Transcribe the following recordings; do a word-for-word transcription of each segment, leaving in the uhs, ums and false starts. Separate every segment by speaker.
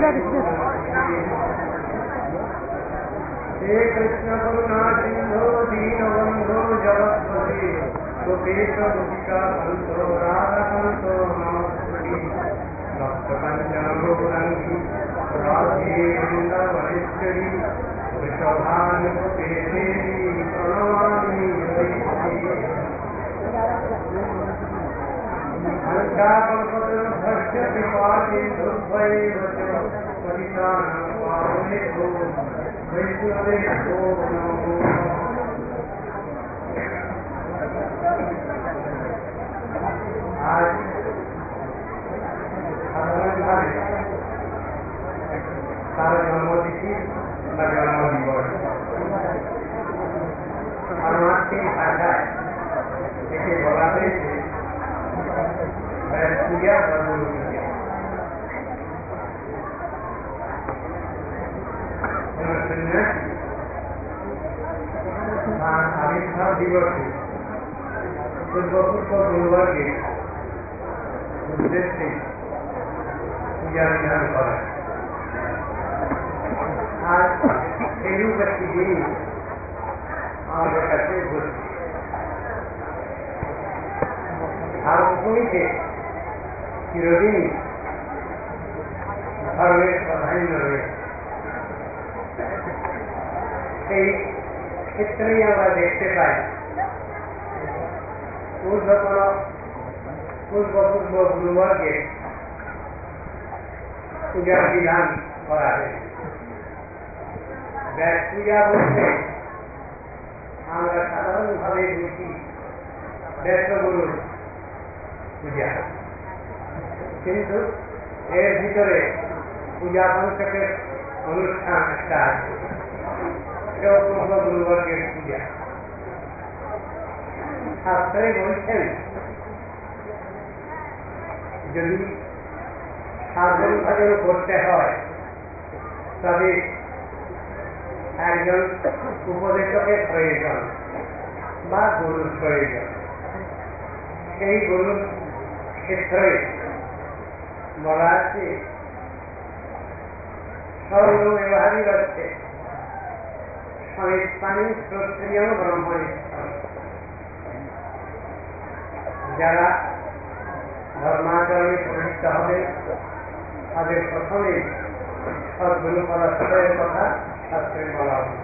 Speaker 1: हे कृष्ण करुणा सिंधु दीनबंधु जगत्पति गोपेश गोपिका बंधु राधा कांतो नमस्ते भक्त कंचन गौरांगी राधे वृंदावनेश्वरी वृषभानुसुते देवी प्रणमामि अलंकाकल्पतरुभ्यश्च कृपासिन्धुभ्यैव च पतितानां पावनेभ्यो वैष्णवेभ्यो नमो आज সাধারণভাবে তার জন্মতিথি বা জন্মদিবস পারমার্থিক ভাষায় একে বলা হয়েছে পূজা বা গুরু পূজা। সন্ন্যাসী তার আবির্ভাব দিবসে পূর্বপুত্র গুরুবর্গের উদ্দেশ্যে পূজা বিধান করা। আর সেইরূপ একটি জিনিস আমাদের কাছে ঘটছে। ভারতভূমিতে চিরদিনই ধর্মের প্রাধান্য রয়েছে। সেই ক্ষেত্রেই আমরা দেখতে পাই ঊর্ধ্বতন পূর্বপূর্ব গুরুবর্গের পূজার বিধান করা হয়েছে। ব্যাস পূজা বলতে আমরা সাধারণভাবে বুঝি ব্যাসগুরুর পূজা, কিন্তু এর ভিতরে পূজা পঞ্চকের অনুষ্ঠান একটা আছে, সেও পূর্ব গুরুবর্গের পূজা। শাস্ত্রে বলছেন যদি সাধন ভজন করতে হয় তবে একজন উপদেশকের প্রয়োজন বা গুরুর প্রয়োজন। সেই গুরুর ক্ষেত্রে বলা আছে সর্বব্যবহারিবাচ্ছে স্বামী শ্রোত্রিয় ব্রহ্মনিষ্ঠম। যারা ধর্মাচরণে প্রবৃত্ত হবে তাদের প্রথমে সদ্গুরু পদার্থের কথা শাস্ত্রে বলা হবে।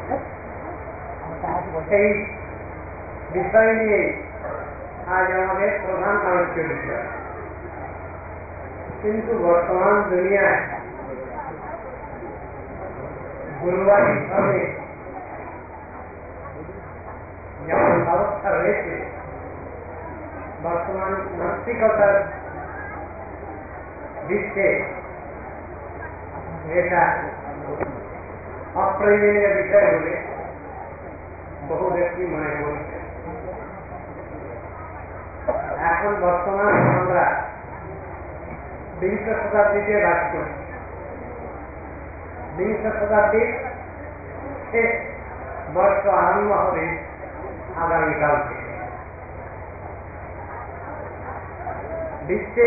Speaker 1: সেই বিষয় নিয়ে আজ আমাদের প্রধান আলোচ্য বিষয়। কিন্তু বর্তমান দুনিয়ায় গুরুবাদী ধর্মে যেমন অবস্থা রয়েছে, বর্তমান নাস্তিকতার বিশ্বে এটা অপ্রয়োজনীয় বিষয় বলে বহু ব্যক্তি মনে করছে। এখন বর্তমান আমরা বিংশ শতাব্দীতে বাস করছি। বিংশ শতাব্দীর শেষ বর্ষ আরম্ভ হবে আগামীকাল থেকে। বিশ্বে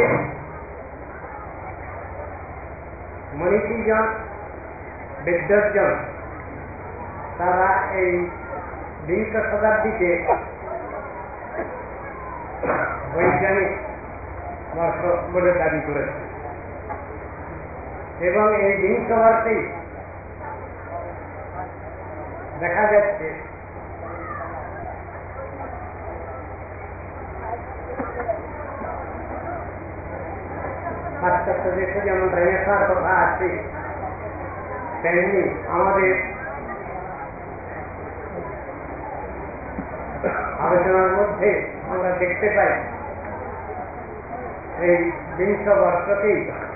Speaker 1: মনীষীজন, বিদ্বজ্জন তারা এই বিংশ শতাব্দীতে বৈজ্ঞানিক বর্ষ বলে দাবি করেছে এবং এই বিংশ বর্ষেই দেখা যাচ্ছে পাশ্চাত্য দেশে যেমন রেনেসাঁর কথা আছে, তেমনি আমাদের আলোচনার মধ্যে আমরা দেখতে পাই এই বিংশ বর্ষকেই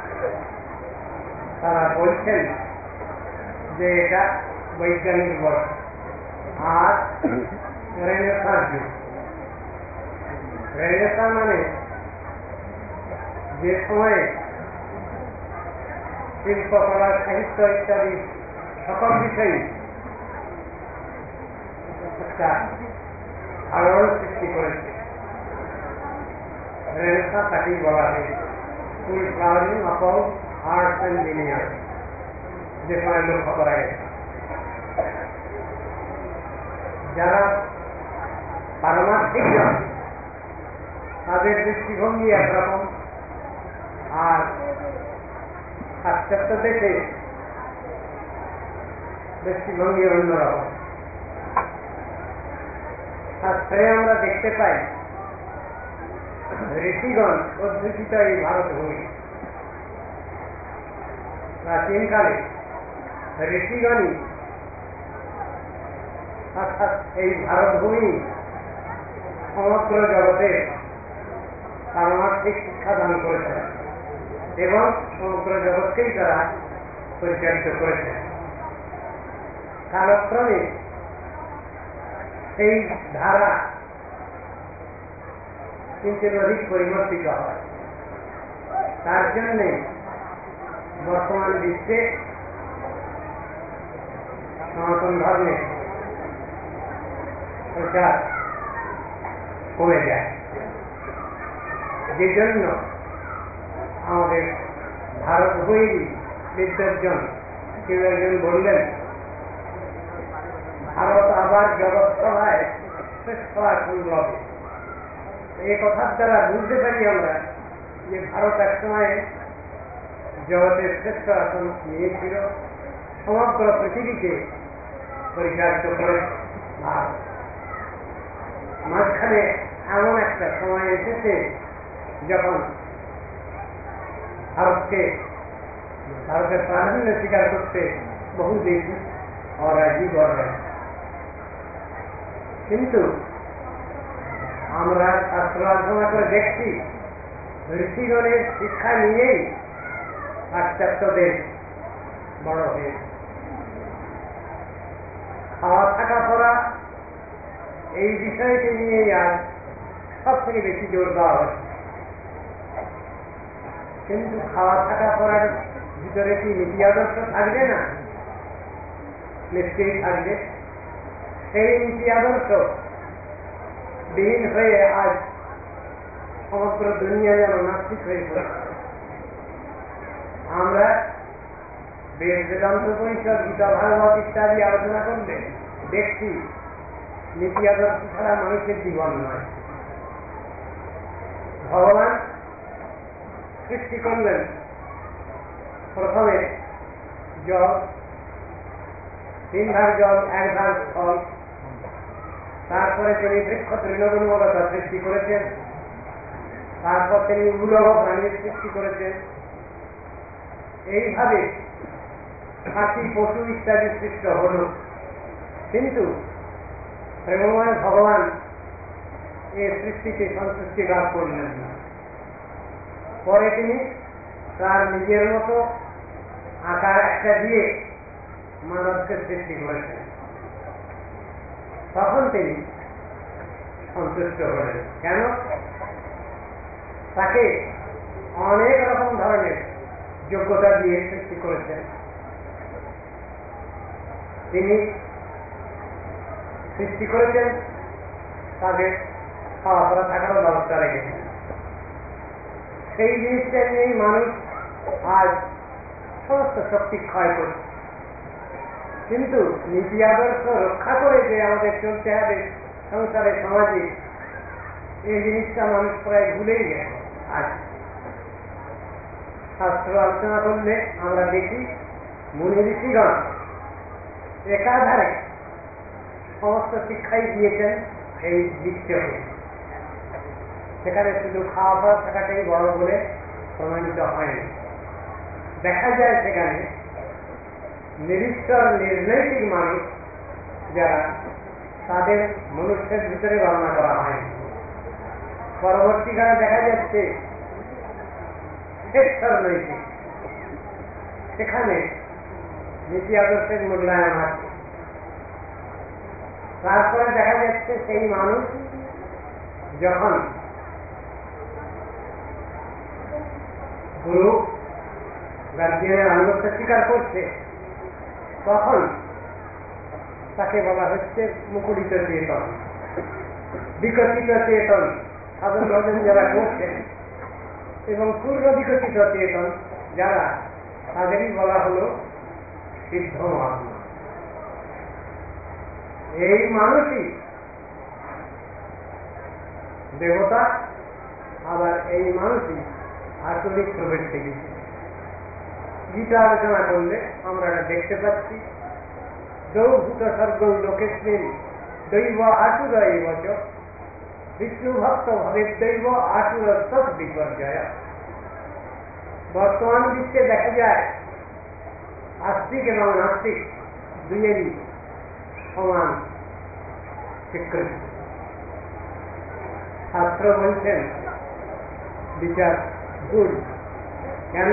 Speaker 1: তারা বলছেন যে এটা বৈজ্ঞানিক বর্ষ আর রেনেসাঁর যুগ। রেনেসাঁ মানে যে সময়ে শিল্পকলা, সাহিত্য ইত্যাদি সকল বিষয়ে একটা আলোড়ন সৃষ্টি করেছে। রেনেসাঁ তাকেই বলা হয় full flowering of arts and engineering. যে সময় লক্ষ্য করা গেছে। যারা পারমার্থিক জন তাদের দৃষ্টিভঙ্গি একরকম, আর পাশ্চাত্য দেশে দৃষ্টিভঙ্গি অন্যরকম। শাস্ত্রে আমরা দেখতে পাই ঋষিগণ অধ্যুষিত এই ভারতভূমি। প্রাচীনকালে ঋষিগণই অর্থাৎ এই ভারতভূমি সমগ্র জগতে পারমার্থিক শিক্ষা দান করেছেন এবং সমগ্র জগৎকেই তারা পরিচালিত করেছেন। কালক্রমে এই ধারা কিন্তু অধিক পরিবর্তিত হয়। তার জন্যে বর্তমান বিশ্বে সনাতন ধর্মে প্রচার কমে যায়, যে জন্য আমাদের ভারত বৈরী বিদ্বজ্জন কেউ একজন বললেন, ভারত আবার জগৎ সভায় শ্রেষ্ঠ আসন লবে। এই কথার দ্বারা বুঝতে পারি আমরা যে ভারত এক সময় জগতের শ্রেষ্ঠ আসন নিয়েছিল, সমগ্র পৃথিবীকে পরিচালিত করে। আর মাঝখানে এমন একটা সময় এসেছে যখন ভারতকে ভারতের প্রাধান্য স্বীকার করতে বহু দেশ অরাজি করবে। কিন্তু আমরা শাস্ত্র আলোচনা করে দেখছি ঋষিগণের শিক্ষা নিয়েই পাশ্চাত্য দেশ বড় হয়েছে। খাওয়া থাকা করা এই বিষয়টি নিয়েই আজ সব থেকে বেশি জোর দেওয়া হচ্ছে। কিন্তু খাওয়া থাকা করার ভিতরে কি নীতি আদর্শ থাকবে না? নিশ্চয়ই থাকবে। সেই নীতি আদর্শ বিহীন হয়ে আজ সমগ্র দুনিয়া যেন নাস্তিক হয়ে পড়েছে। আমরা বেদ বেদান্ত পরিষদ, গীতা ভাগবত ইত্যাদি আলোচনা করলে দেখছি নীতি আদর্শ ছাড়া মানুষের জীবন নয়। ভগবান সৃষ্টি করলেন প্রথমে জল, তিন ভাগ জল, এক ভাগ স্থল। তারপরে তিনি বৃক্ষ তৃণগুণবলতা সৃষ্টি করেছেন। তারপর তিনি উলভ প্রাণীর সৃষ্টি করেছেন। এইভাবে পাখি, পশু ইত্যাদি সৃষ্ট হল। কিন্তু প্রেমময় ভগবান এই সৃষ্টিকে সন্তুষ্টি লাভ করলেন না। পরে তিনি তার নিজের মতো আকার একটা দিয়ে মানবকে সৃষ্টি করেছেন। তখন তিনি সন্তুষ্ট হলেন। কেন? তাকে অনেক রকম ধরনের যোগ্যতা দিয়ে সৃষ্টি করেছেন। তিনি সৃষ্টি করেছেন, তাদের খাওয়া পড়া থাকারও ব্যবস্থা রেখেছেন। সেই জিনিসটা নিয়েই মানুষ আজ সমস্ত শক্তি ক্ষয় করছে। কিন্তু নীতি আদর্শ রক্ষা করে যে আমাদের চলতে হবে সংসারে, সমাজে, এই জিনিসটা মানুষ প্রায় ভুলেই গেছে। আজ শাস্ত্র আলোচনা করলে আমরা দেখি মুনি ঋষিগণ একাধারে সমস্ত শিক্ষাই দিয়েছেন এই বিশ্বকে। সেখানে শুধু খাওয়া পাওয়া থাকাটাই বড় বলে প্রমাণিত হয়নি। দেখা যায় সেখানে নিরীশ্বর নির্ণয়িক মানুষ যারা, তাদের মনুষ্যের ভিতরে গণনা করা হয়নি। পরবর্তীকালে দেখা যাচ্ছে শ্রেষ্ঠর নৈতিক, সেখানে নীতি আদর্শের মূল্যায়ন আছে। তারপরে দেখা যাচ্ছে সেই মানুষ যখন গুরু গার্জিয়ানের আনুগত্য স্বীকার করছে, তখন তাকে বলা হচ্ছে মুকুলিত চেতন, বিকশিত চেতন। সাধন ভজন যারা করছেন এবং পূর্ব বিকশিত চেতন যারা, তাদেরই বলা হলো সিদ্ধ মহাত্মা। এই মানুষই দেবতা, আবার এই মানুষই আসরিক প্রবৃত্তি। গীতা আলোচনা করলে আমরা দেখতে পাচ্ছি, দৌভূত স্বর্গ লোকেস্মিন দৈব আসুর এবচ বিষ্ণু ভক্ত ভবের দৈব আসুর সৎ বিপর্যয়। বর্তমান বিশ্বে দেখা যায় আস্তিক এবং নাস্তিক দুইয়েরই সমান স্বীকৃতি। শাস্ত্র বলছেন বিচার ভুল। কেন?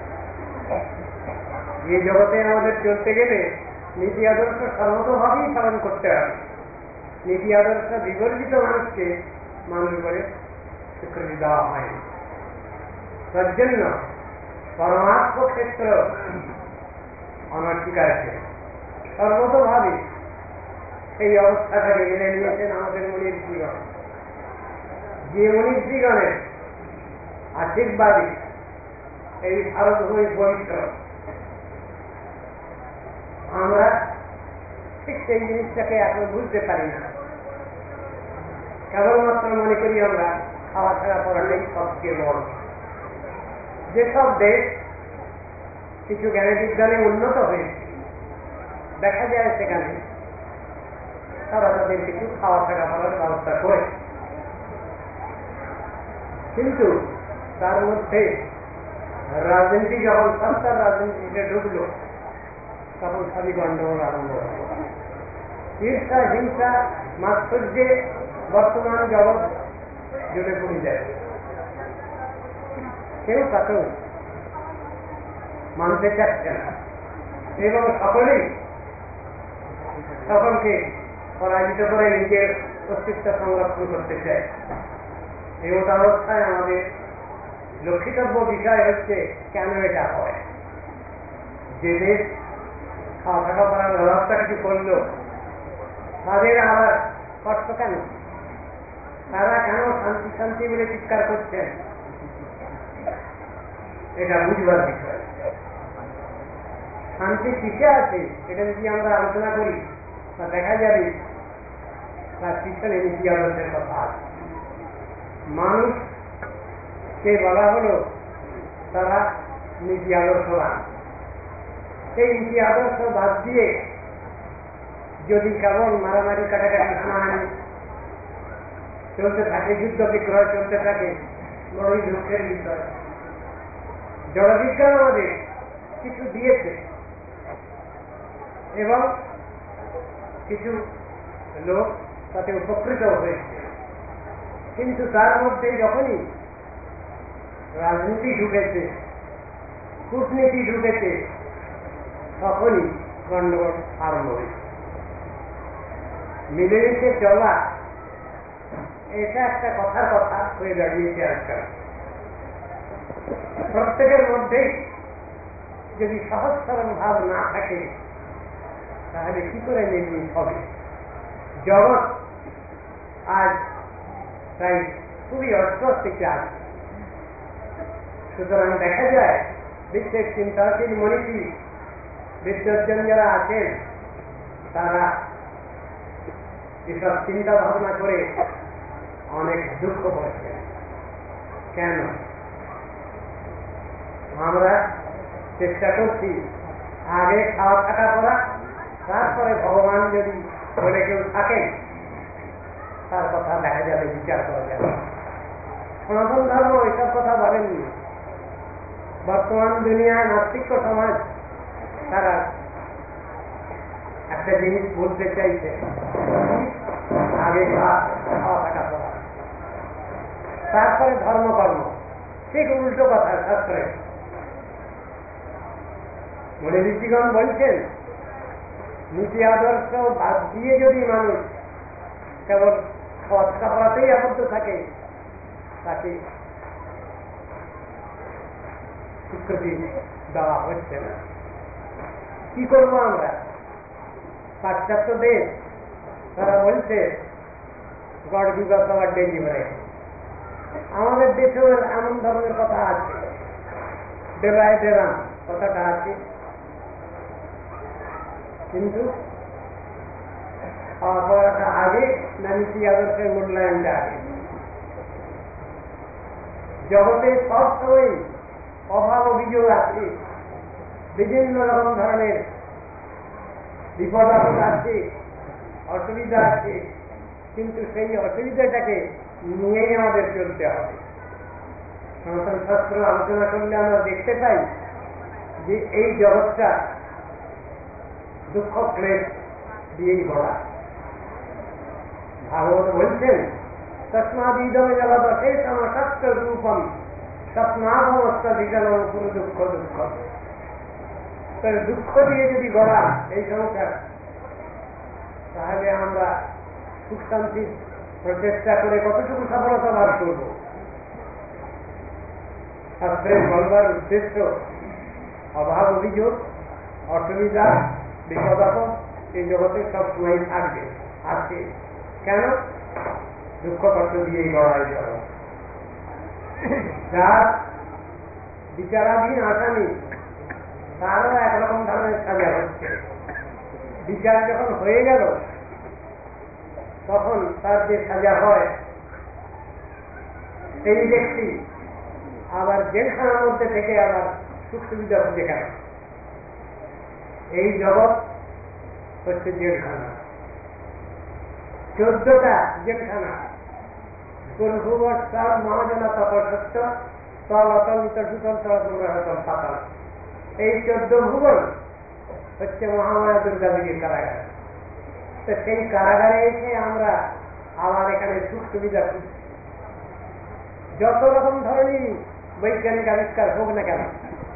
Speaker 1: এই জগতে আমাদের চলতে গেলে নীতি আদর্শ সর্বতভাবেই পালন করতে হবে। নীতি আদর্শ বিবর্জিত মানুষকে মানুষ বলে স্বীকৃতি দেওয়া হয়। তার জন্য পরমাত্ম ক্ষেত্র অনস্বীকার আছে। সর্বতভাবে এই অবস্থাটাকে মেনে নিয়েছেন আমাদের মনীষীগণ। যে মনীষীগণের আশীর্বাদী এই ভারতভূমি পবিত্র, আমরা ঠিক সেই জিনিসটাকে এখন বুঝতে পারি না। কেবলমাত্র মনে করি আমরা খাওয়া ছাড়া পড়াটাই সবচেয়ে বড়। যেসব দেশ কিছু জ্ঞানে বিজ্ঞানে উন্নত হয়েছে, দেখা যায় সেখানে তারা তাদের কিছু খাওয়া থাকা পড়ার ব্যবস্থা করে, কিন্তু তার মধ্যে রাজনীতি যখন সরকার রাজনীতিতে ঢুকলো তখন সবই গন্ডগোল আরম্ভ হল। ঈর্ষা হিংসা মাৎসর্যে বর্তমান জগৎ জুড়ে পড়ে যায়। কেউ তাকেও মানতে চাচ্ছে না এবং সকলেই সকলকে পরাজিত করে নিজের অস্তিত্ব সংরক্ষণ করতে চায়। এই অবস্থায় আমাদের লক্ষিতব্য বিষয় হচ্ছে কেন এটা হয়। যে দেশ খাওয়া থাকা করার ব্যবস্থা কিছু করলো, তাদের আবার কষ্ট কেন? তারা কেন শান্তি শান্তি বলে চিৎকার করছেন? এটা বুঝবার বিষয়। শান্তি কিসে আছে এটা যদি আমরা আলোচনা করি তা দেখা যাবে তার পিছনে নীতি আদর্শের কথা আছে। মানুষকে বলা হলো তারা নীতি আদর্শবান। সেই নীতি আদর্শ বাদ দিয়ে যদি কেবল মারামারি কাটাকাটি হানাহানি চলতে থাকে, যুদ্ধ বিগ্রহ চলতে থাকে, বড়ই দুঃখের বিষয়। জড়বিজ্ঞান আমাদের কিছু দিয়েছে এবং কিছু লোক তাতে উপকৃত হয়েছে, কিন্তু তার মধ্যে যখনই রাজনীতি ঢুকেছে, কূটনীতি ঢুকেছে, তখনই গণ্ডগোল আরম্ভ হয়েছে। মিলেমিশে চলা এটা একটা কথার কথা হয়ে দাঁড়িয়েছে আজকাল। প্রত্যেকের মধ্যেই যদি সহজ সরল ভাব না থাকে তাহলে কি করে মিলমিশ হবে? জগৎ আজ তাই খুবই অস্বস্তিতে আছে। সুতরাং দেখা যায় বিশ্বের চিন্তাশীল মনীষী বিদ্বজ্জন যারা আছেন তারা এসব চিন্তা ভাবনা করে অনেক দুঃখ করছেন। কেন? আমরা চেষ্টা করছি আগে খাওয়া থাকা করা, তারপরে ভগবান যদি বলে কেউ থাকেন তার কথা দেখা যাবে, বিচার করা যাবে। সনাতন ধর্ম এসব কথা বলেননি। বর্তমান দুনিয়ায় নাস্তিক্য সমাজ তারা একটা জিনিস বলতে চাইছে, আগে খাওয়া থাকা করা, তারপরে ধর্মকর্ম। ঠিক উল্টো কথা শাস্ত্রে। মনে ঋষিগণ বলছেন নীতি আদর্শ বাদ দিয়ে যদি মানুষ কেবল খাওয়া থাকা করাতেই আবদ্ধ থাকে তাকে স্বীকৃতি দেওয়া হচ্ছে না। কি করবো আমরা? পাশ্চাত্য দেশ তারা বলছে God give us our daily bread. আমাদের দেশেও এমন ধরনের কথা আছে, ডেলায় ডেরাম কথাটা আছে। কিন্তু অপরাধটা আগে না নীতি আদর্শের মূল্যায়নটা আগে? জগতে সবসময় অভাব অভিযোগ আছে, বিভিন্ন রকম ধরনের বিপদ আপদ আছে, অসুবিধা আছে, কিন্তু সেই অসুবিধাটাকে নিয়েই আমাদের চলতে হবে। সনাতন শাস্ত্র আলোচনা করলে আমরা দেখতে পাই যে এই জগৎটা দুঃখ ক্লেশ দিয়েই ভরা। ভাগবত বলছেন, তস্মাদিদমে জগৎ অশেষম সত্য রূপম স্বপ্নাভমস্তাধিকরণ পুরো দুঃখ দুঃখ। দুঃখ দিয়ে যদি গড়া এই সংসার, তাহলে আমরা সুখ শান্তির প্রচেষ্টা করে কতটুকু সফলতা লাভ করব? শাস্ত্রের বলবার উদ্দেশ্য অভাব অভিযোগ অসুবিধা বিপদ আপদ এই জগতে সবসময় থাকবে, আছে। কেন? দুঃখ কষ্ট দিয়েই গড়াই জগৎ। যার বিচারাধীন আসামি তারও একরকম ধরনের সাজা হচ্ছে। বিচার যখন হয়ে গেল তখন তার যে সাজা হয়, সেই ব্যক্তি আবার জেলখানার মধ্যে থেকে আবার সুখ সুবিধা হচ্ছে। কেন? এই জগৎ হচ্ছে জেলখানা। চোদ্দটা জেলখানা, গুরুভুবট সব মহাজনা তপসত্য তল অতল নিতল তল পাতাল। এই চোদ্দ ভুবন হচ্ছে মহামায়া দুর্গা দেবীর কারাগার। তো সেই কারাগারে এসে আমরা আবার এখানে সুখ সুবিধা খুঁজছি। যত রকম ধরনের বৈজ্ঞানিক আবিষ্কার হোক না কেন,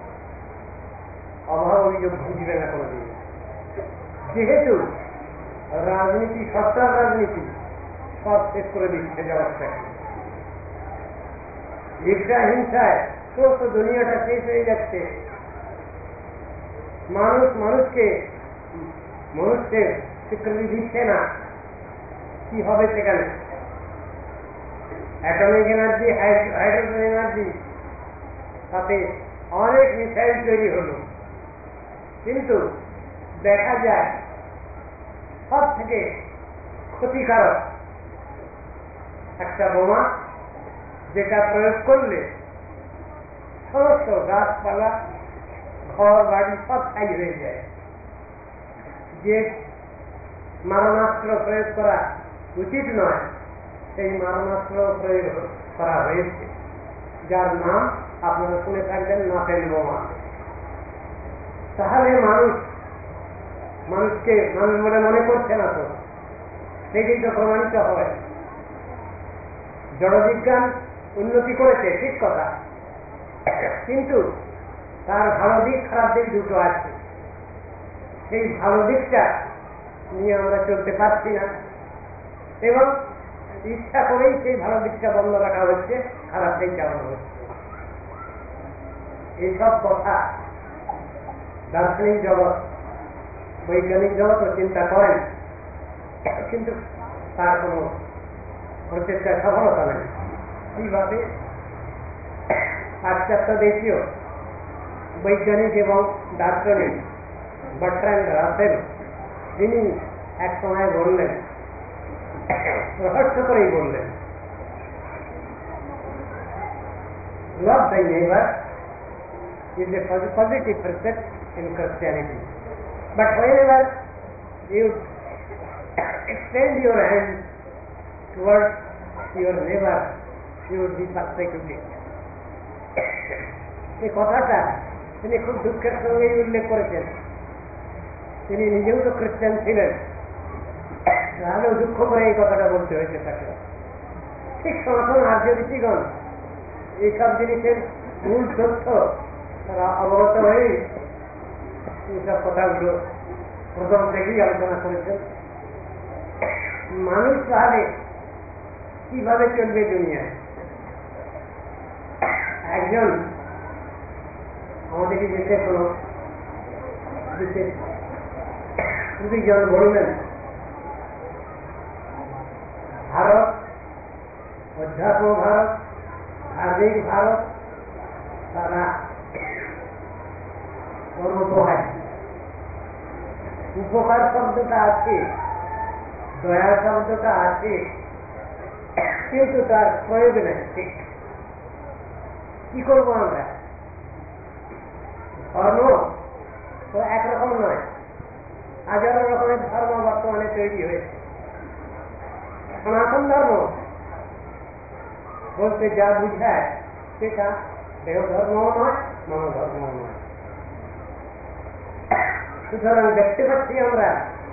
Speaker 1: অভাব অভিযোগ বুঝবে না কোনদিন। যেহেতু রাজনীতি সত্তার রাজনীতি সব শেষ করে দিচ্ছে জগৎটাকে। হিংসা হিংসায় সমস্ত দুনিয়াটা শেষ হয়ে যাচ্ছে। মানুষ মানুষকে মনুষ্যের স্বীকৃতি দিচ্ছে না। কি হবে সেখানে? অ্যাটমিক এনার্জি, হাইড্রোজেন এনার্জি, তাতে অনেক মিসাইল তৈরি হলো, কিন্তু দেখা যায় সব থেকে ক্ষতিকারক একটা বোমা, যেটা প্রয়োগ করলে সমস্ত গাছপালা ঘর বাড়ি সব ছাই হয়ে যায়। যে মারণাস্ত্র প্রয়োগ করা উচিত নয়, সেই মারণাস্ত্র প্রয়োগ করা হয়েছে, যার নাম আপনারা শুনে থাকবেন নাফেল বোমা। তাহলে মানুষ মানুষকে মানুষ বলে মনে করছে না, তো সেটাই তো প্রমাণিত হয়। জড়বিজ্ঞান উন্নতি করেছে, ঠিক কথা, কিন্তু তার ভালো দিক খারাপ দিক দুটো আছে। সেই ভালো দিকটা নিয়ে আমরা চলতে পারছি না, এবং ইচ্ছা করেই সেই ভালো দিকটা বন্ধ রাখা হচ্ছে, খারাপ দিক চালানো হচ্ছে। এইসব কথা দার্শনিক জগৎ, বৈজ্ঞানিক জগৎ চিন্তা করেন, কিন্তু তার কোন প্রচেষ্টায় সফলতা নেই। কিভাবে? পাশ্চাত্য দেশীয় বৈজ্ঞানিক এবং দার্শনিক বার্ট্রান্ড রাসেল, তিনি এক সময় বললেন, রহস্য করেই বললেন, love thy neighbor is a positive precept in Christianity, but whenever you extend your hand towards your neighbor, you will be persecuted. এই কথাটা তিনি খুব দুঃখের সঙ্গেই উল্লেখ করেছেন। তিনি নিজেও তো খ্রিস্টান ছিলেন, তাহলেও দুঃখ করে এই কথাটা বলতে হয়েছে তাকে। ঠিক সনাতন আর্য ঋষিগণ এইসব জিনিসের মূল তথ্য তারা অবগত হয়ে এইসব কথাগুলো প্রথম থেকেই আলোচনা করেছেন। মানুষ তাহলে কিভাবে চলবে দুনিয়ায়? একজন আমাদেরকে দেশে কোন বিশেষ দুইজন বললেন, ভারত অধ্যাত্ম ভারত, ধার্মিক ভারত, তারা কর্মপ্রহারী। উপকার শব্দটা আছে, দয়া শব্দটা আছে, কিন্তু তার প্রয়োগ নেই। ঠিক কি করবো আমরা? ধর্ম তো একরকম নয়, হাজারো রকমের ধর্ম বর্তমানে তৈরি হয়েছে। সনাতন ধর্ম বলতে যা বুঝায় সেটা দেহ ধর্মও নয়, মনোধর্মও নয়। সুতরাং দেখতে পাচ্ছি আমরা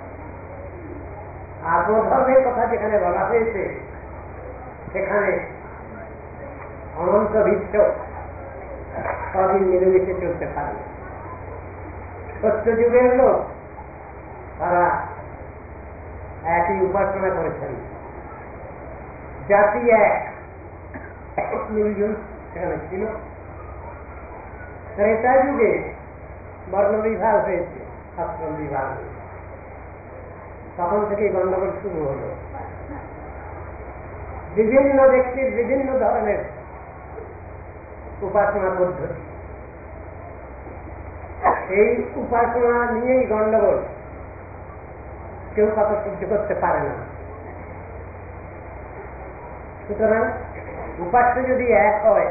Speaker 1: আত্মধর্মের কথা যেখানে বলা হয়েছে সেখানে অনন্ত বিশ্ব সবই মিলেমিশে চলতে পারে। সত্য যুগের লোক তারা একই উপাসনা করেছেন, জাতি এক, মিলজুল সেখানে ছিল। ত্রেতা যুগে বর্ণ বিভাগ হয়েছে, আশ্রম বিভাগ হয়েছে, তখন থেকেই গণ্ডগোল শুরু হল। বিভিন্ন ব্যক্তির বিভিন্ন ধরনের উপাসনা পদ্ধতি, এই উপাসনা নিয়েই গণ্ডগোল, কেউ কথা সহ্য করতে পারে না। সুতরাং উপাস্য যদি এক হয়,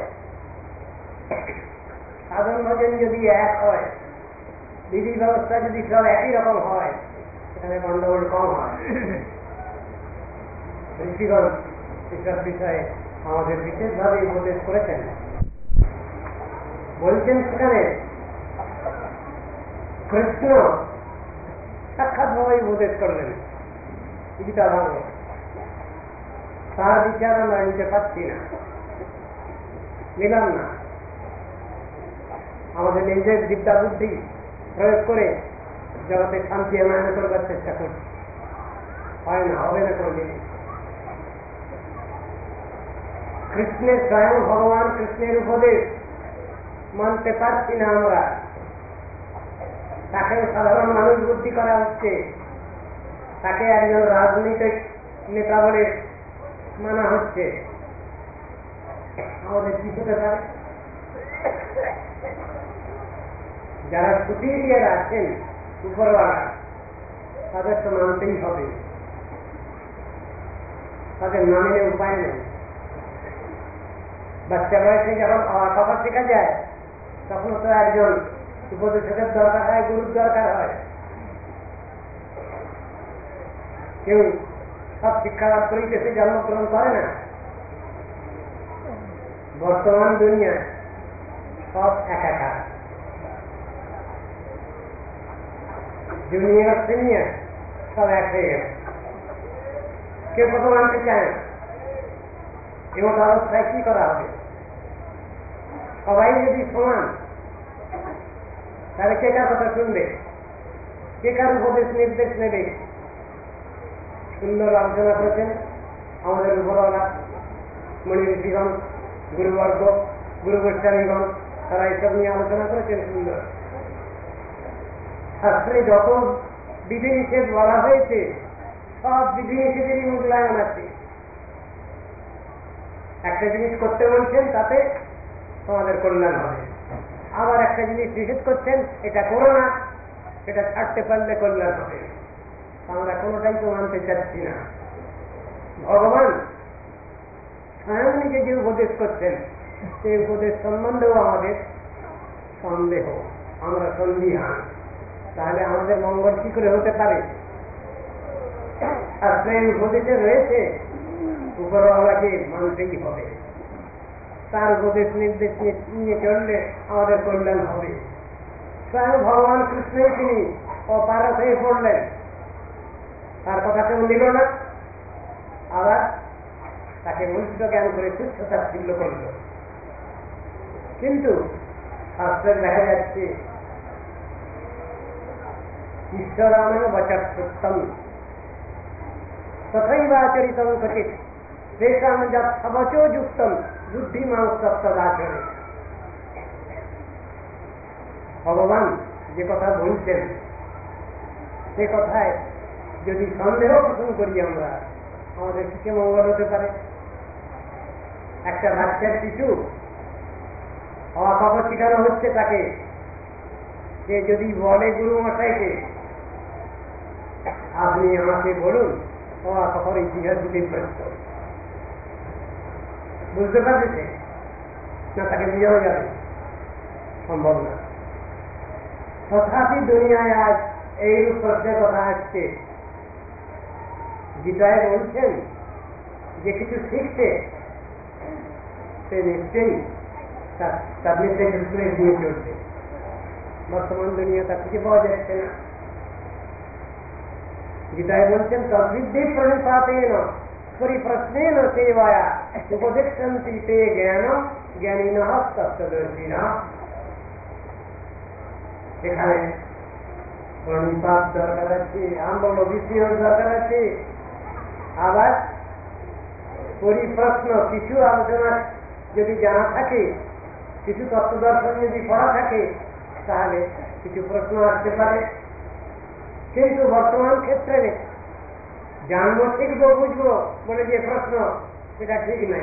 Speaker 1: সাধন ভজন যদি এক হয়, বিধি ব্যবস্থা যদি সব একই রকম হয়, সেখানে গণ্ডগোল কম হয়। ঋষিগণ এসব বিষয়ে আমাদের বিশেষভাবে উপদেশ করেছেন। বলছেন সেখানে কৃষ্ণ সাক্ষাৎ ভাবে উপদেশ করলেন, গীতা ভাবে তার বিচার আমরা নিতে পারছি না, নিলাম না। আমাদের নিজের বিদ্যা বুদ্ধি প্রয়োগ করে জগতে শান্তি আনয়ন করবার চেষ্টা করছি, হয় না, হবে না কোনদিন। কৃষ্ণের স্বয়ং ভগবান কৃষ্ণের উপদেশ মানতে পারছি না আমরা, তাকে সাধারণ মানুষ বুদ্ধি করা হচ্ছে, তাকে একজন রাজনৈতিক নেতা বলে মানা হচ্ছে। আমাদের কি হতে পারে? যারা সুপিরিয়ার আছেন, উপরওয়ালা, তাদের তো মানতেই হবে, তাদের না মেনে উপায় নেই। বাচ্চা বয়সে যখন কথা শেখা যায় তখন তো একজন উপদেশকের দরকার হয়, গুরুর দরকার হয়। কেউ সব শিক্ষা লাভ করেই দেশে জন্মগ্রহণ করে না। বর্তমান দুনিয়ায় সব একাকার, জুনিয়র সিনিয়র সব এক হয়ে গেছে, কেউ কথা মানতে চায় না। এমন অবস্থায় কি করা হবে? সবাই যদি সমান, তাহলে কে কার কথা শুনবে, কে কার উপদেশ নির্দেশ নেবে? সুন্দর আলোচনা করেছেন আমাদের উপরওয়ালা মণি ঋষিগণ, গুরুবর্গ, গুরু গোস্বামীগণ, তারা এসব নিয়ে আলোচনা করেছেন সুন্দর। শাস্ত্রে যত বিধিনিষেধ বলা হয়েছে সব বিধিনিষেধেরই মূল্যায়ন আছে। একটা জিনিস করতে বলছেন তাতে তোমাদের কল্যাণ হবে, আবার একটা জিনিস নিষেধ করছেন এটা করো না, সেটা ছাড়তে পারলে কল্যাণ হবে। আমরা কোনোটাই তো মানতে চাচ্ছি না। ভগবান স্বয়ং নিজে যে উপদেশ করছেন সেই উপদেশ সম্বন্ধেও আমাদের সন্দেহ, আমরা সন্দিহান। তাহলে আমাদের মঙ্গল কি করে হতে পারে? আর সেই উপদেশে রয়েছে উপরওয়ালাকে মানতেই হবে, তার উপদেশ নির্দেশ নিয়ে চললে আমাদের কল্যাণ হবে। স্বয়ং ভগবান কৃষ্ণই তিনি অপারক হয়ে পড়লেন, তার কথা কেউ নিল না, আবার তাকে মনুষ্য জ্ঞান করে তুচ্ছতা ছিন্ন করল। কিন্তু শাস্ত্রে দেখা যাচ্ছে ঈশ্বরামের বচৎ সত্যম তথৈবাচরিতম কচিত তেষাম যৎসবচো যুক্তম বুদ্ধিমান সপ্তদাচরে। ভগবান যে কথা বলছেন সে কথায় যদি সন্দেহ পোষণ করি আমরা, আমাদের কিসে মঙ্গল হতে পারে? একটা বাচ্চার শিশু অকপ শিখানো হচ্ছে তাকে, সে যদি বলে গুরু মশাইকে আপনি আমাকে বলুন তোমার কখন ইতিহাস দিতে প্রশ্ন বুঝতে পারছে না, তাকে বোঝানো যাবে সম্ভব না। তথাপি দুনিয়ায় আজ এইরূপ প্রশ্নের কথা আসছে। গীতায় বলছেন যে কিছু শিখছে সে নিশ্চয়ই তার নির্দেশ দিয়ে চলছে। বর্তমান দুনিয়া তার থেকে পাওয়া যাচ্ছে না। গীতায় বলছেন তদ্বিদ্যে প্রণিপাতেন পরিপ্রশ্নেন সেবায়া উপদেক্ষন্তি তে জ্ঞান জ্ঞানীনঃ তত্ত্বদর্শিনঃ। এখানে প্রণিপাত দরকার আছে, আমল অভিজ্ঞান দরকার আছে, আবার পরিপ্রশ্ন কিছু আলোচনা যদি জানা থাকে, কিছু তত্ত্ব দর্শন যদি পড়া থাকে, তাহলে কিছু প্রশ্ন আসতে পারে। কিন্তু বর্তমান ক্ষেত্রে জানবো শিখবো বুঝবো বলে যে প্রশ্ন, সেটা ঠিক নাই।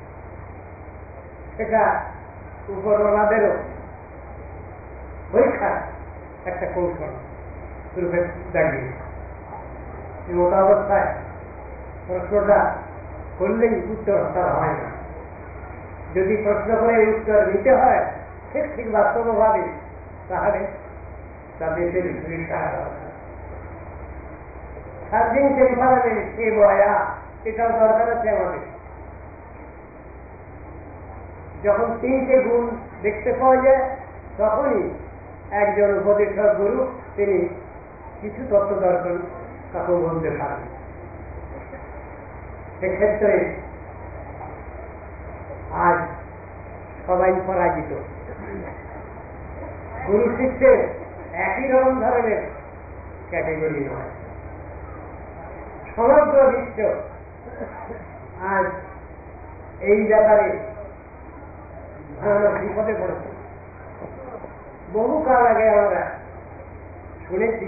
Speaker 1: সেটা উপরওয়ালাদেরও পরীক্ষা একটা কৌশল রূপে দাঁড়িয়ে মতো অবস্থায় প্রশ্নটা করলেই উত্তর তার হয় না। যদি প্রশ্ন করে উত্তর নিতে হয় ঠিক ঠিক বাস্তবভাবে, তাহলে তাদের সার্জিং টেম্পারামেন্ট এ বয়া এটাও দরকার আছে আমাদের। যখন তিনটে গুণ দেখতে পাওয়া যায়, তখনই একজন উপদেশক গুরু তিনি কিছু তত্ত্ব দর্শন কাকে বলতে পারেন। সেক্ষেত্রে আজ সবাই পরাজিত। গুরু শিষ্যের একই রকম ধরনের ক্যাটেগরি নয়। সমগ্র বিশ্ব আজ এই ব্যাপারে ভয়ানক বিপদে পড়েছে। বহু কাল আগে আমরা শুনেছি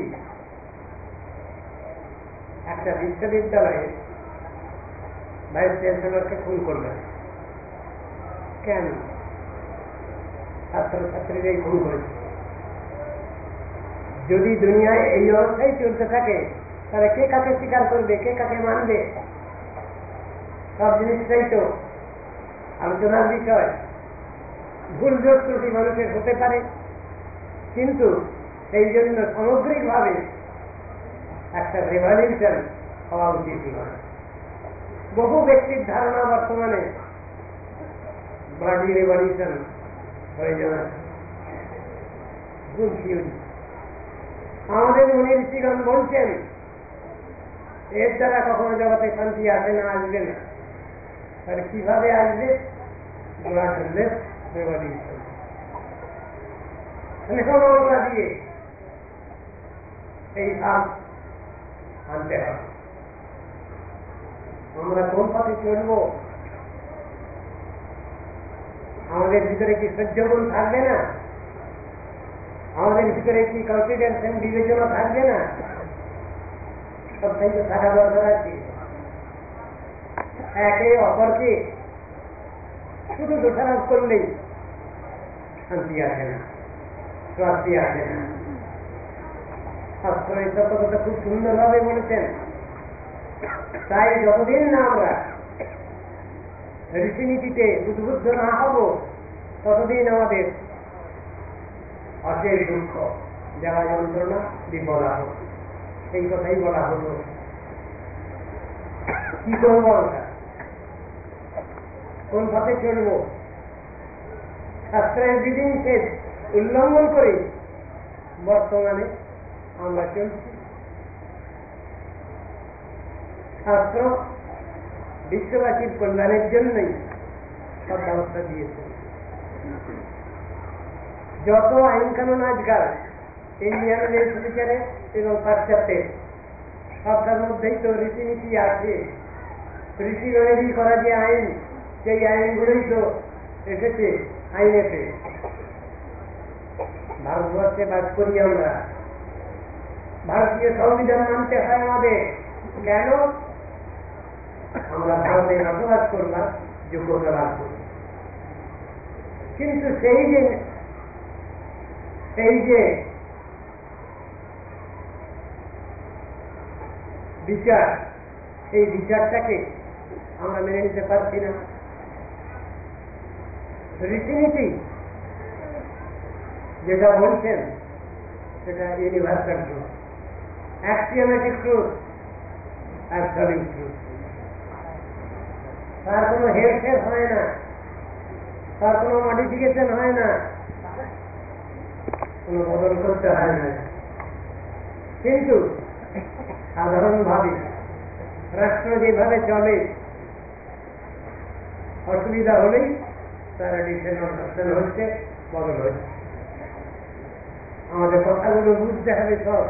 Speaker 1: একটা বিশ্ববিদ্যালয়ে ভাইস চ্যান্সেলরকে খুন করলেন। কেন? ছাত্রছাত্রীরাই খুন করেছে। যদি দুনিয়ায় এই অবস্থায় চলতে থাকে, তাহলে কে কাকে স্বীকার করবে, কে কাকে মানবে? সব জিনিসটাই তো আলোচনার বিষয়। ভুল যোগ ত্রুটি মানুষের হতে পারে, কিন্তু সেই জন্য সামগ্রিকভাবে একটা রেভলিউশন হওয়া উচিত নয়। বহু ব্যক্তির ধারণা বর্তমানে ব্লাডি রেভলিউশন হয়ে যাবে। আমাদের মুনি ঋষিগণ বলছেন এর দ্বারা কখনো জগতে শান্তি আসে না, আসবে না। তাহলে কিভাবে আসবে? ব্লাডলেস রেভলিউশন দিয়ে এই ভাব আনতে হবে। আমরা কোন পথে চলবো? আমাদের ভিতরে কি সহ্য গুণ থাকবে না? আমাদের ভিতরে কি কনফিডেন্স বিবেচনা থাকবে না? সবটাই তো থাকা দরকার আছে। একে অপরকে শুধু দোষারোপ করলেই শান্তি আসে না, শান্তি আসে না। শাস্ত্র এইসব কথাটা খুব সুন্দরভাবে বলেছেন। তাই যতদিন না আমরা রীতিনীতিতে উদ্বুদ্ধ না হব, ততদিন আমাদের অশেষ দুঃখ, জ্বালা যন্ত্রণা, বিপদ আহ এই কথাই বলা হলো। কি করবো আমরা? কোন পথে চলব? শাস্ত্রের বিধিনিষেধ উল্লঙ্ঘন করে বর্তমানে আমরা চলছি। শাস্ত্র বিশ্ববাসীর কল্যাণের জন্যই সব ব্যবস্থা দিয়েছে। যত আইন কানুন আজকাল ইন্ডিয়ান লেজিসলেচারে এবং পাশ্চাত্যের সবটার মধ্যেই তো রীতিনীতি আছে। ঋষি গণেরই করা যে আইন, সেই আইনগুলোই তো এসেছে আইনেতে। ভারতবর্ষে বাস করি আমরা, ভারতীয় সংবিধান মানতে হয় আমাদের। কেন? আমরা ভারতে বসবাস করলাম, যোগ্যতা লাভ করি। কিন্তু সেই যে সেই যে বিচার, এই বিচারটাকে আমরা মেনে নিতে পারছি না। রীতিনীতি যেটা বলছেন সেটা universal truth, axiomatic truth, absolute truth. তার কোনো হেরফের হয় না, তার কোনো মডিফিকেশন হয় না, কোনো বদল করতে হয় না। কিন্তু সাধারণভাবে রাষ্ট্র যেভাবে চলে, অসুবিধা হলেই তার এডিশন অনশন হচ্ছে, বদল হচ্ছে। আমাদের কথাগুলো বুঝতে হবে। সব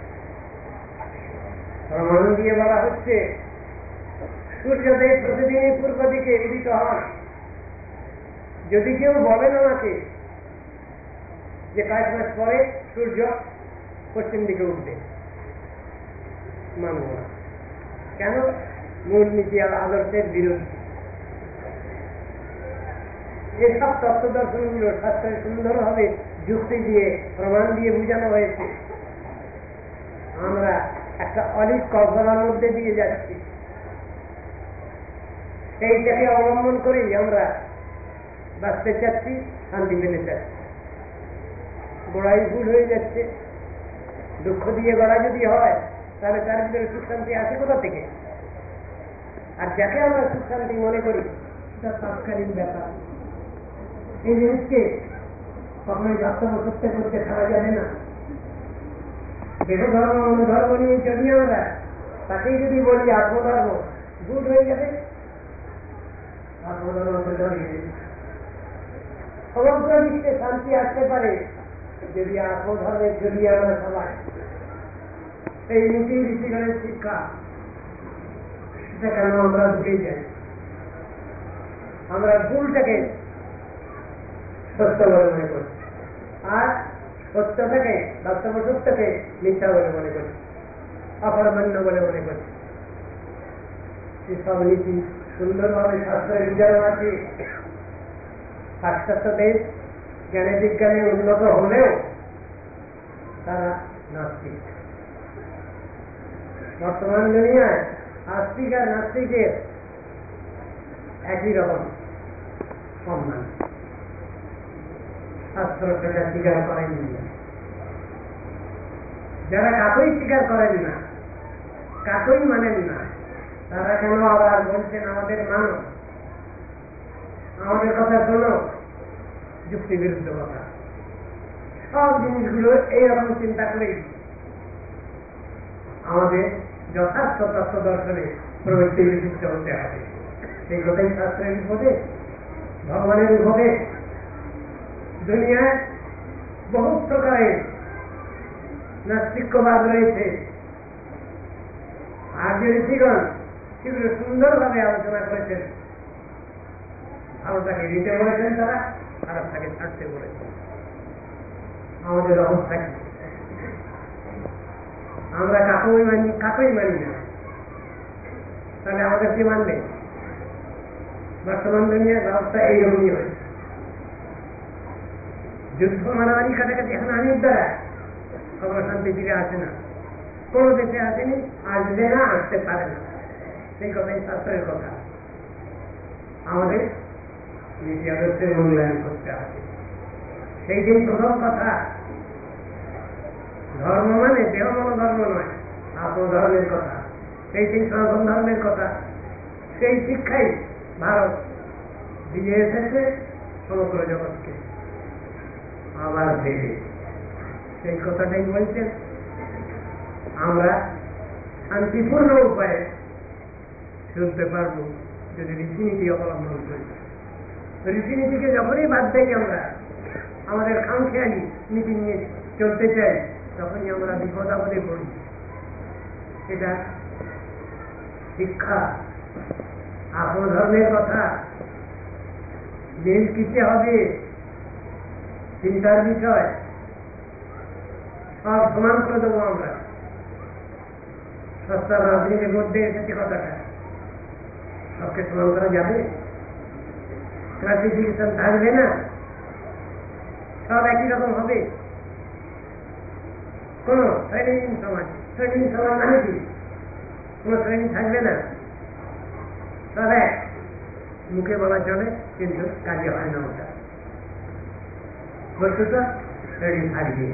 Speaker 1: প্রমাণ দিয়ে বলা হচ্ছে সূর্যদেব প্রতিদিনই পূর্ব দিকে উদিত হন। যদি কেউ বলেন আমাকে যে কয়েক মাস পরে সূর্য পশ্চিম দিকে উঠবে, মানব না। কেন? মূলনীতি আর আদর্শের বিরোধী। এসব তত্ত্ব দর্শনগুলো শাস্ত্রে সুন্দরভাবে যুক্তি দিয়ে প্রমাণ দিয়ে বোঝানো হয়েছে। আমরা একটা অলিক কল্পনার মধ্যে দিয়ে যাচ্ছি, সেইটাকে অবলম্বন করেই আমরা বাঁচতে চাচ্ছি, শান্তি পেতে চাচ্ছি। গোড়াই ভুল হয়ে যাচ্ছে। দুঃখ দিয়ে গড়া যদি হয় তাহলে তার ভিতরে সুখ শান্তি আছে কোথা থেকে? আর যাকে আমরা সুখ শান্তি মনে করি সেটা তাৎকালীন ব্যাপার। এই জিনিসকে কখনোই বাস্তব সত্য করতে ছাড়া যাবে না। দেহ ধর্ম অনুধর্ম নিয়ে চলি আমরা, তাকেই যদি বলি আত্মধর্ম, ভুল হয়ে যাবে। আত্মধর্মকে ধরিয়ে সমগ্র বিশ্বে শান্তি আসতে পারে যদি আত্মধর্মে চলি আমরা সবাই। এই নীতি ঋষিগণের শিক্ষা, সেটা কেন আমরা ভুলে যাই? আমরা ভুলটাকে সত্য বলে মনে করি, আর সত্যটাকে, বাস্তব সত্যকে মিথ্যা বলে মনে করি, অপরমান্য বলে মনে করি। সব নীতি সুন্দরভাবে শাস্ত্রের বিধান আছে। পাশ্চাত্য দেশ জ্ঞানে বিজ্ঞানে উন্নত হলেও তারা নাস্তিক। বর্তমান দুনিয়ায় আস্তিক আর নাস্তিকের একই রকম সম্মান। শাস্ত্র সেটা স্বীকার করেনি। যারা কাকেই স্বীকার করেন না, কাকেই মানেন না, তারা কেন আবার বলছেন আমাদের মানো, আমাদের কথা শোনো? যুক্তি বিরুদ্ধ কথা। সব জিনিসগুলো এইরকম চিন্তা করেই আমাদের যথার্থ তত্ত্ব দর্শনে প্রবৃত্তি বিশিষ্ট হতে হবে। সেই কথাই শাস্ত্রের উপদেশ, ভগবানের উপদেশ। দুনিয়ায় বহু প্রকারের নাস্তিক্যবাদ রয়েছে। আর্য ঋষিগণ সেগুলো সুন্দরভাবে আলোচনা করেছেন। ভালোটাকে দিতে বলেছেন তারা, খারাপটাকে ছাড়তে বলেছেন। আমাদের অবস্থা কি? আমরা কাকেই মানি, কাকেই মানি না, তাহলে আমাদের কি মানবে? বর্তমান দুনিয়ার ব্যবস্থা এইরকমই হয়েছে। যুদ্ধ মারামারি কাছাকাছি এখন আনির দ্বারা খবর শান্তি ফিরে আসে না, কোন দেশে আসেনি, আসবে না, আসতে পারে না। সেই কথাই শাস্ত্রের কথা। আমাদের নীতি আদর্শের মূল্যায়ন করতে হবে। সেইটাই প্রথম কথা। ধর্ম মানে দেহ মনোধর্ম নয়, আত্মধর্মের কথা। সেইটাই সনাতন ধর্মের কথা। সেই শিক্ষাই ভারত দিয়ে এসেছে সমগ্র জগৎকে। আবার ভেবে সেই কথাটাই বলছেন, আমরা শান্তিপূর্ণ উপায়ে চলতে পারবো যদি রীতিনীতি অবলম্বন করি। রীতিনীতিকে যখনই বাদ দেই আমরা, আমাদের খামখেয়ালি নীতি নিয়ে চলতে চাই, তখনই আমরা বিপদ আপদে পড়ি। এটা শিক্ষা, আত্মধর্মের কথা। দেশ কিসে হবে চিন্তার বিষয়। সব সমান করে দেবো আমরা। সস্তার রাজনীতির মধ্যে এসেছে কথাটা, সবকে সমান করা যাবে? ক্লাসিফিকেশন থাকবে না, সব একই রকম হবে। কোন শ্রেণীহীন সমাজ, শ্রেণীহীন সমাজ মানে কি? কোনো শ্রেণী থাকবে না, সব এক, মুখে বলা চলে কিন্তু কাজে হয় না। ওটা বস্তুত শ্রেণী থাকবে,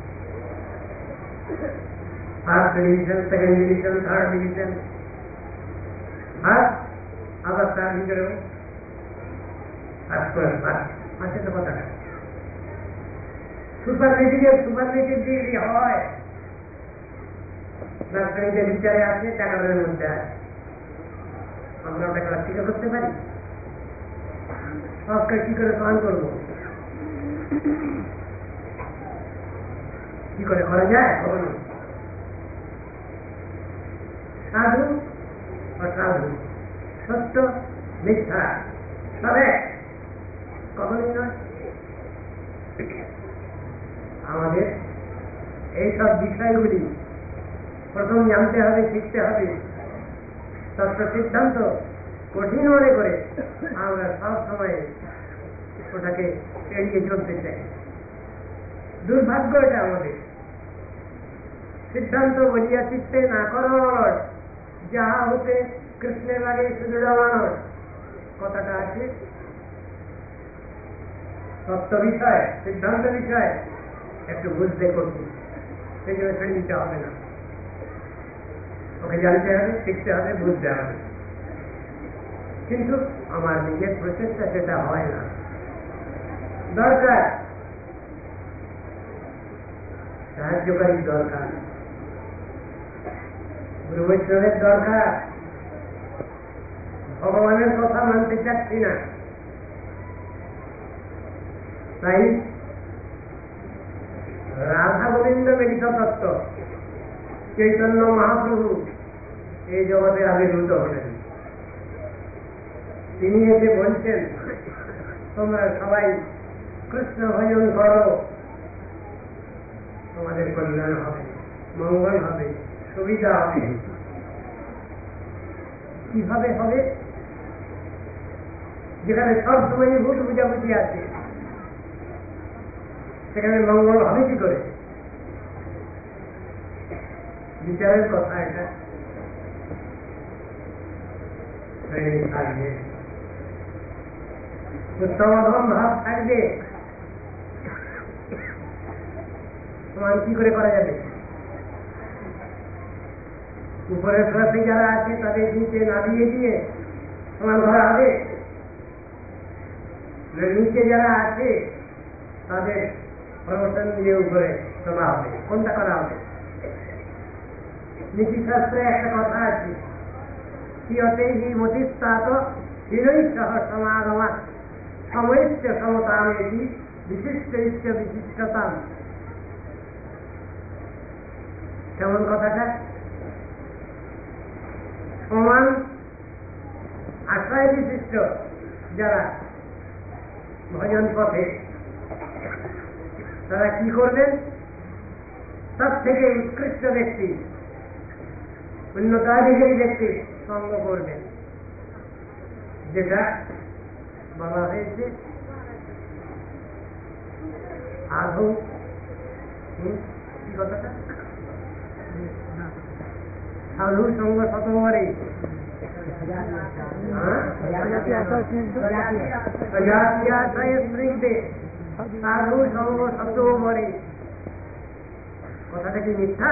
Speaker 1: first division, second division, third division, আর আবার তার ভিতরেও আছে তো কথাটা। সুপারলেটিভের সুপারলেটিভ ডিগ্রি হয়, তার শ্রেণীতে বিচারে আছে, টাকার মধ্যে আছে। আমরা ওটাকে অস্বীকার করতে পারি? সবকে কি করে সমান করবো? কি করে করা যায়? কখনো সাধু অসাধু, সত্য মিথ্যা সবে কখনই নয়। আমাদের এইসব বিষয়গুলি প্রথম জানতে হবে, শিখতে হবে। তত্ত্ব সিদ্ধান্ত কঠিন মনে করে আমরা সব সময় ওটাকে এড়িয়ে চলতে চাই। দুর্ভাগ্য এটা আমাদের। সিদ্ধান্ত বলিয়া চিত্তে না কর, যাহা হতে কৃষ্ণের লাগে শুধু জমানোর কথাটা আছে। তত্ত্ব বিষয়, সিদ্ধান্ত বিষয় একটু বুঝতে করছি, সেই জন্য ছেড়ে দিতে হবে না। ওকে জানতে হবে, শিখতে হবে, বুঝতে হবে। কিন্তু আমার নিজের প্রচেষ্টা সেটা হয় না। দরকার সাহায্যকারী, দরকার গুরু বৈষ্ণবের দরকার। ভগবানের কথা মানতে চাচ্ছি না, তাই রাধা গোবিন্দ মিলিত তত্ত্ব চৈতন্য মহাপ্রভু এই জগতে আবির্ভূত হলেন। তিনি এসে বলছেন, তোমরা সবাই কৃষ্ণ ভজন করো, তোমাদের কল্যাণ হবে, মঙ্গল হবে, সুবিধা হবে। কিভাবে হবে? যেখানে সব সময় ভুল বুঝাবুঝি আছে, সেখানে মঙ্গল হবে কি করে? বিচারের কথা এটা। থাকবে উত্তম ভাব থাকবে, তোমার কি করে করা যাবে? উপরের ক্লাসে যারা আছে তাদের নিচে নামিয়ে দিয়ে তোমার ঘর হবে, নিচে যারা আছে তাদের প্রমোশন দিয়ে উপরে তোলা হবে। কোনটা করা হবে? নীতিশাস্ত্রে একটা কথা আছে, কিয়তেই হি মতিস্তাত হিরৈ সহ সমাগমা সমৈশ্চ সমতামেতি বিশিষ্ট ইচ্ছ বিশিষ্টতাম। কেমন কথাটা? সমান আশ্রয় বিশিষ্ট যারা ভজন পথে, তারা কি করবেন? সব থেকে উৎকৃষ্ট ব্যক্তি, উন্নতাধিকারী ব্যক্তি সঙ্গ করবেন। যেটা বলা হয়েছে আধু, কি কথাটা? সাধু সঙ্গ শতবারে, সাধু সঙ্গ শতবারে। কথাটা কি মিথ্যা?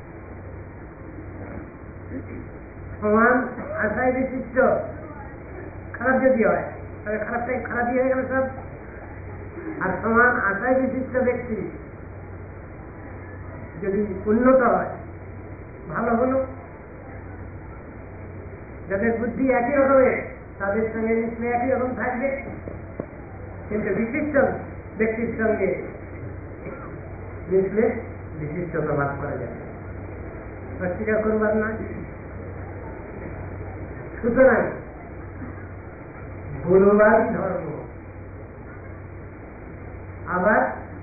Speaker 1: সমান আশায় বিশিষ্ট খারাপ যদি হয় তাহলে খারাপটাই খারাপই হয়ে গেল সব। আর সমান আশায় বিশিষ্ট ব্যক্তি যদি উন্নত হয় ভালো হলো। যাদের বুদ্ধি একই রকমের তাদের সঙ্গে মিশলে একই রকম থাকবে, কিন্তু বিশিষ্ট ব্যক্তির সঙ্গে মিশলে বিশিষ্টতা লাভ করা যাবে, অস্বীকার করবার না। সুতরাং গুরুবাদী ধর্ম আবার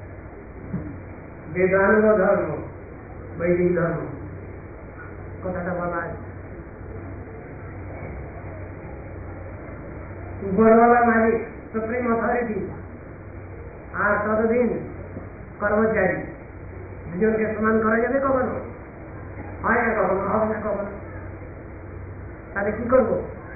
Speaker 1: বেদাঙ্গ ধর্ম, বৈদিক ধর্ম, কথাটা বলা আছে। উপরওয়ালা মালিক, সুপ্রিম অথরিটি, আর ততদিন কর্মচারী, দুজনকে সমান করা যাবে কখনো? হয় না, কখনো হবে না। কখনো তাহলে কি করব?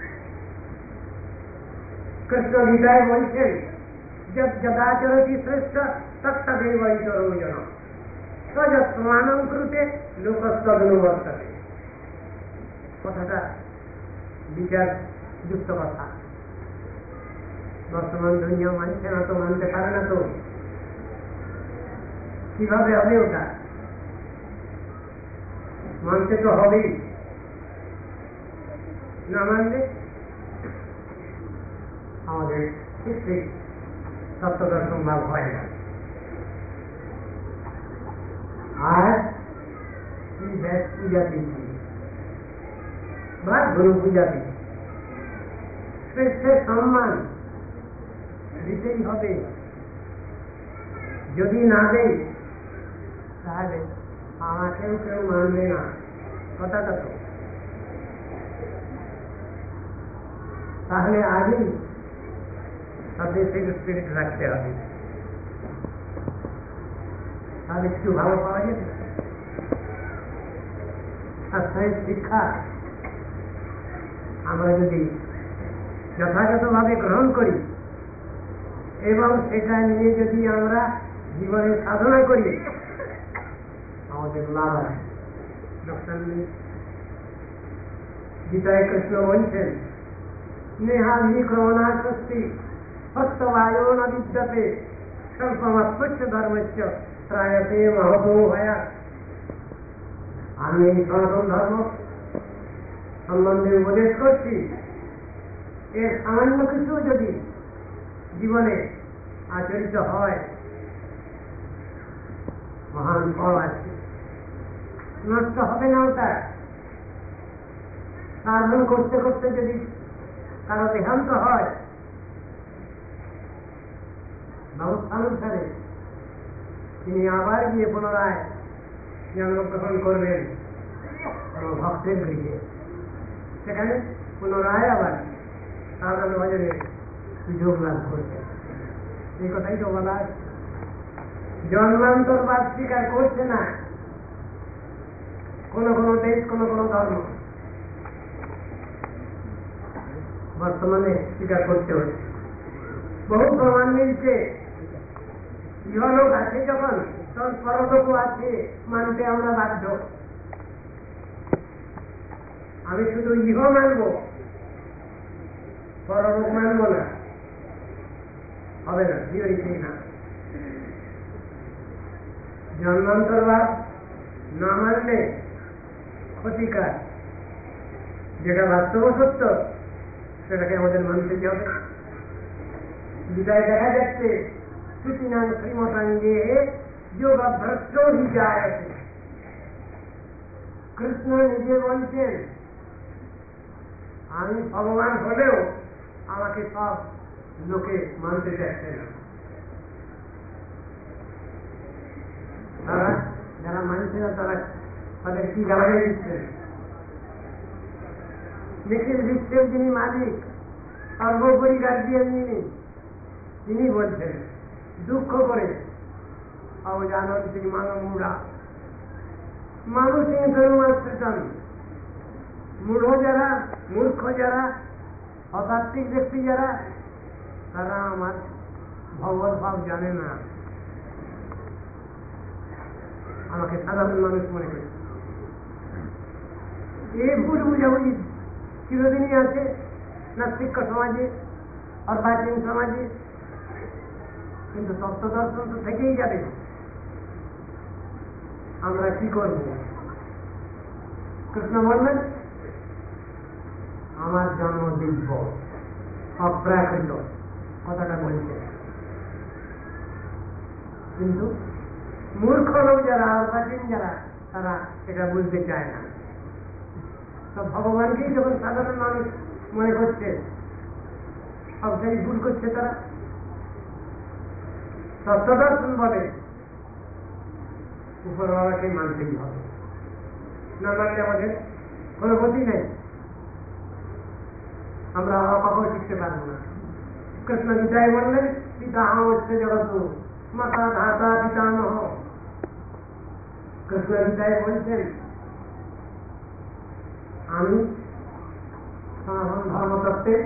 Speaker 1: কৃষ্ণ গীতায় বলছেন, যদ যদাচরতি শ্রেষ্ঠ তত্তদেব ইতরোজন সযত্মানং কৃতে লোকস্তদনুবর্ততে। কথাটা বিচার যুক্ত কথা। বর্তমান দুনিয়া মানছে না তো, মানতে পারে না তো কিভাবে হবে? ওটা মানতে তো হবেই, না মানলে আমাদের ঠিক ঠিক তত্ত্বদর্শন লাভ হয় না। আর কি ব্যাস পূজা দিচ্ছি বা গুরু পূজা দিচ্ছি, শ্রেষ্ঠের সম্মান দিতেই হবে। যদি না দেই তাহলে আমাকেও কেউ মানবে না। কথাটা তো তাহলে আজই সাবজেক্টিভ স্পিরিট রাখতে হবে, তাহলে একটু ভালো পাওয়া যাবে। আর সেই শিক্ষা আমরা যদি যথাযথভাবে গ্রহণ করি এবং সেটা নিয়ে যদি আমরা জীবনে সাধনা করি, আমাদের লাভ আছে, লোকসান নেই। গীতায় কৃষ্ণ বলছেন, স্নেহাধিক্রমণাসক্তি হস্তবায়ো ন বিদ্যতে স্বল্পমাত্মচ্ছ ধর্মচ্ছ ত্রায়তে মহতো ভয়া। আমি এই সনাতন ধর্ম সম্বন্ধে উপদেশ করছি, এর সামান্য কিছু যদি জীবনে আচরিত হয় মহান ফল আছে, নষ্ট হবে না। ওটা সাধন করতে করতে যদি কারো দেহান্ত হয়, ব্যবস্থানুসারে তিনি আবার গিয়ে পুনরায় জন্মগ্রহণ করবেন কোন ভক্তের গৃহে, সেখানে পুনরায় আবার সাধন ভজনের সুযোগ লাভ করবে। এই কথাই তো বলা আছে। জন্মান্তরবাদ স্বীকার করছে না কোন কোন দেশ, কোন কোন ধর্ম বর্তমানে স্বীকার করতে হচ্ছে। বহু প্রমাণ মিলছে, ইহলোক আছে যখন তখন পরলোকও আছে, মানতে আমরা বাধ্য। আমি শুধু ইহ মানব, পরলোক মানব না, হবে না, থিওরিতেই না। জন্মান্তরবাদ না মানলে ক্ষতিকার, যেটা বাস্তব সত্য সেটাকে আমাদের মানতে হবে। গীতায় দেখা যাচ্ছে, সুচিনাং শ্রীমতাঙ্গে যোগ ভ্রষ্ট যায় আছে। কৃষ্ণ নিজে বলছেন, আমি ভগবান হলেও আমাকে সব লোকে মানতে চাচ্ছে না। তারা যারা মানছে না তারা তাদের কি গালাগালি দিচ্ছেন? নিখিল বিশ্বের যিনি মালিক, সর্বোপরি গার্জিয়ান যিনি, তিনি বলছেন দুঃখ করে, অবজানন্তি মানমূঢ়া মানুষের ধর্মাশ্রিতম। মূঢ় যারা, মূর্খ যারা, অতাত্ত্বিক ব্যক্তি যারা, তারা আমার ভগবত ভাব জানে না, আমাকে সাধারণ মানুষ মনে করে। এই ভুল বুঝাবুঝি চিরদিনই আছে নাস্তিক সমাজে, অর্বাচীন সমাজে, কিন্তু তত্ত্ব দর্শন তো থেকেই যাবে। আমরা কি করব? কৃষ্ণ বললেন, আমার জন্ম দিব্য, অপ্রাকৃত, কথাটা বলছে। কিন্তু মূর্খ লোক যারা, অর্বাচীন যারা, তারা এটা বুঝতে চায় না। তো ভগবানকেই যখন সাধারণ মানুষ মনে করছে, সবটাই ভুল করছে তারা। তত্ত্বদর্শন বলে উপরওয়ালাকে মানতেই হবে, না মানলে আমাদের কোনো গতি নেই, আমরা কখনো শিখতে পারবো না। কৃষ্ণ গীতায় বললেন, পিতা হচ্ছে জগৎ, মাতা ধাতা পিতামহ। কৃষ্ণ গীতায় বলছেন, আমি সনাতন ধর্মতত্ত্বের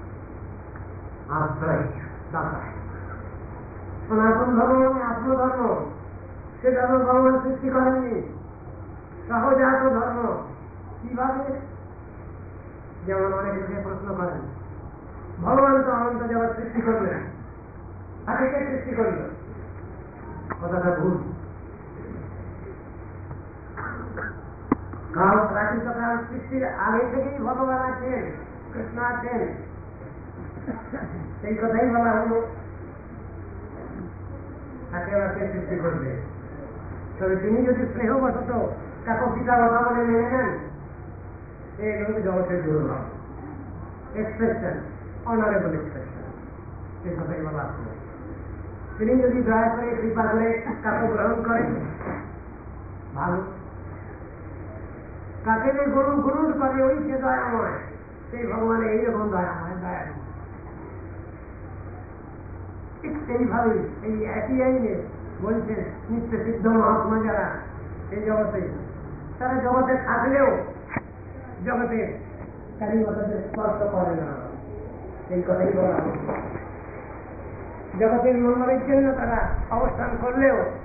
Speaker 1: আশ্রয় দাতা। সনাতন ধর্ম মানে আত্মধর্ম, সে ধর্ম ভগবান সৃষ্টি করেননি, সহজাত ধর্ম। কিভাবে? যেমন অনেক লোকে প্রশ্ন করেন, ভগবান তো অনন্ত জগৎ সৃষ্টি করলেন, তাকে কে সৃষ্টি করল? কথাটা ভুল। কারণ প্রাকৃত কাল সৃষ্টির আগে থেকেই ভগবান আছেন, কৃষ্ণ আছেন, সেই কথাই বলা হল। তাকে বাকে সৃষ্টি করবে। তবে তিনি যদি স্নেহবশত কাকো পিতা কথা বলে মেনে নেন, এই হচ্ছে জগতের দুর্লভ এক্সপ্রেশন, অনারেবল এক্সপ্রেশন, সেই কথাই বলা হল। তিনি যদি দয়া করে কৃপা করে কাকো গ্রহণ করেন, ভালো। কাকে যে গরু গরুর করে ওই সে দয়াময়, সেই ভগবানের এইরকম দয়াময় দয়া। ঠিক সেইভাবেই এই একই আইনে বলছেন নিত্য সিদ্ধ মহাত্মা যারা এই জগতে, তারা জগতে থাকলেও জগতে কালীমাতাদের স্পর্শ করে না, এই কথাই বলা। জগতের মঙ্গলের জন্য তারা অবস্থান করলেও